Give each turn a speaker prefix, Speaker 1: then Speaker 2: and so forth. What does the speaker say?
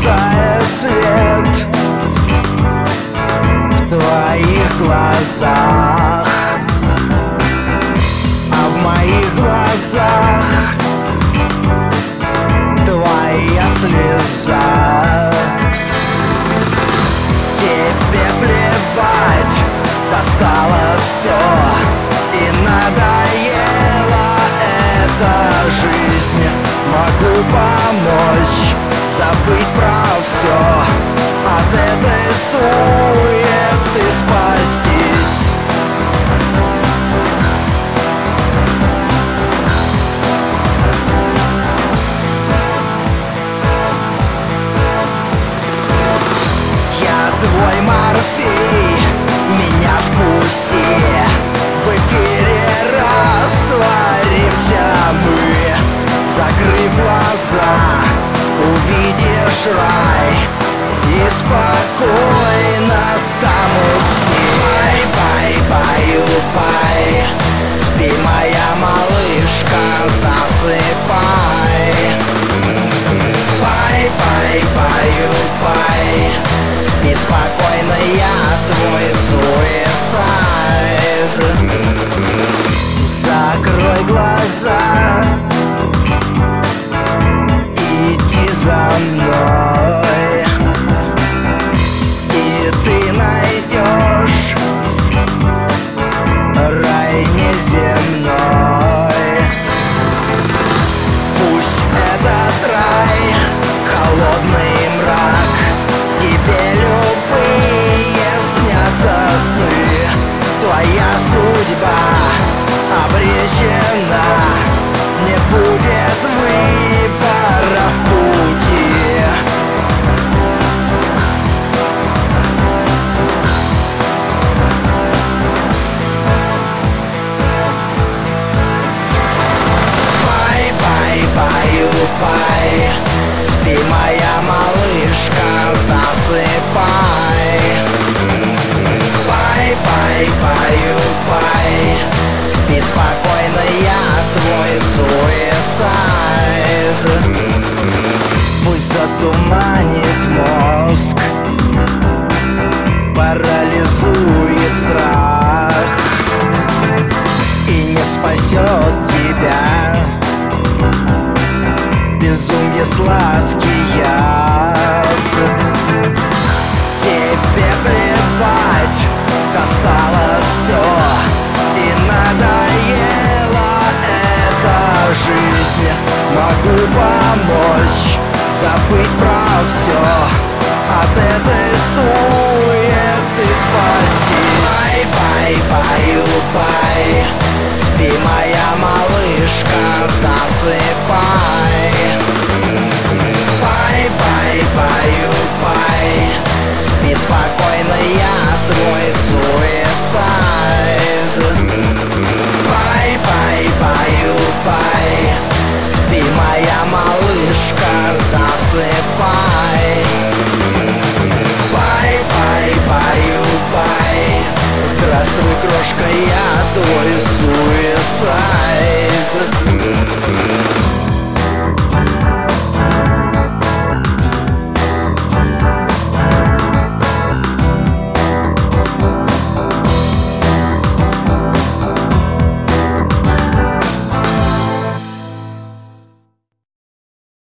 Speaker 1: угасает свет в твоих глазах, а в моих глазах твоя слеза. Тебе плевать, достало все и надоела эта жизнь. Могу помочь забыть про все, от этой суеты спастись. Я твой морфий, меня вкуси, в эфире растворимся мы. Закрыв глаза, увидишь рай и спокойно там усни. Бай-бай-баю-бай, спи, моя малышка, засыпай. Бай-бай-баю-бай, спи спокойно, я твой суицид. Закрой глаза, иди за мной, и ты найдешь рай неземной. Пусть этот рай холодный мрак, тебе любые снятся сны. Твоя судьба обречена, не будет выбора в пути. Бай-бай-баю-бай, спи, моя малышка, засыпай. Бай-бай-баю-бай, спи спокойно, я твой суицид. Пусть затуманит мозг, парализует страх и не спасет тебя безумие сладкий яд. Тебе плевать, достало все и надоела эта жизнь. Могу помочь забыть про все, от этой суеты спастись. Бай-бай-баю-бай, спи, моя малышка, засыпай. Бай-бай-баю-бай, спи спокойно, я твой суицид. Бай-бай-баю-бай, спи, моя малышка, засыпай. Бай-бай-баю-бай, здравствуй, крошка, я твой суицид.